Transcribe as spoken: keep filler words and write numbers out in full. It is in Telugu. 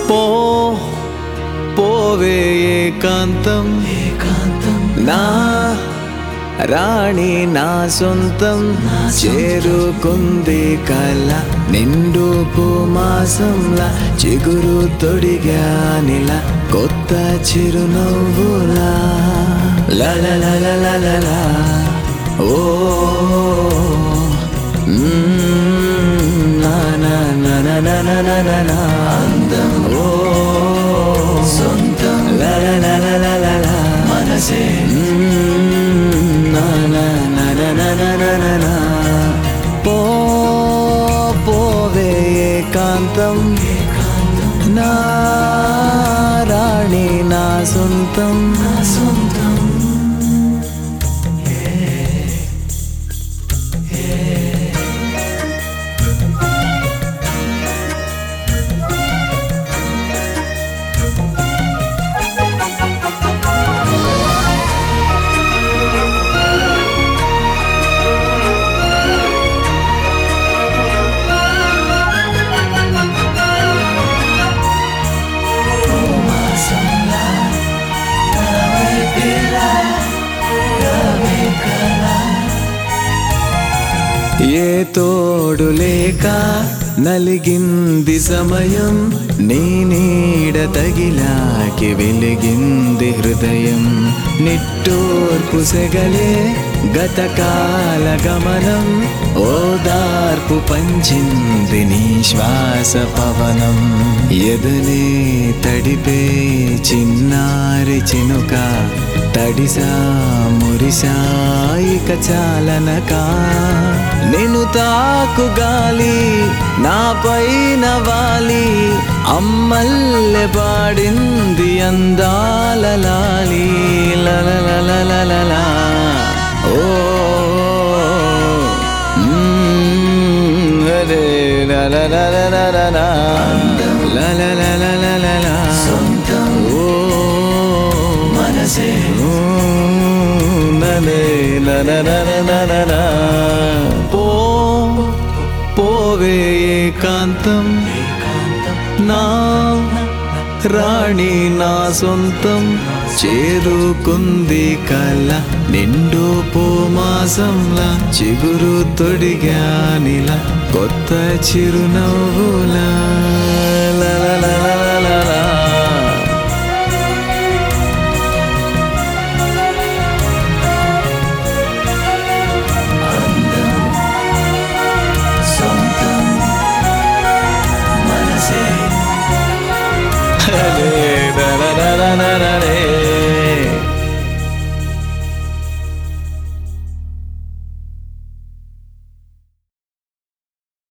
పో పోవే ఏకాంతం ఏకాంతం నా రాణి నా సొంతం చేరుకుంది కల నిండు పూమాసంలా చిగురు తొడిగానిలా కొత్త చిరునవ్వులా లలలలలలలా ఓ నా నా నా నా నా నా నా అందం ఓ సొంతం లలలలలలా మనసే పో పోవే ఏకాంతం నా రాణి నా సొంతం నా సొంతం ఏ తోడు లేక నలిగింది సమయం నీ నీడ తగిలాకి వెలిగింది హృదయం నిట్టూర్పు సెగలే గతకాల గమనం ఓదార్పు పంచింది నీ శ్వాస పవనం ఎదలే తడిపే చిన్నారి చినుక తడిసా మురిసా ఇక చాలనకా నేను తాకు గాలి నా పైన వాలి అమ్మల్లె పాడింది అందాల లాలి లలలలలలా ఓ అరే లలలలలలా లలలలలలా సొంతం ఓ మనసే పో పోవే ఏకాంతం నా రాణి నా సొంతం చేరుకుంది కల నిండు పూమాసంలా చిగురు తొడిగానిలా కొత్త చిరునవ్వులా.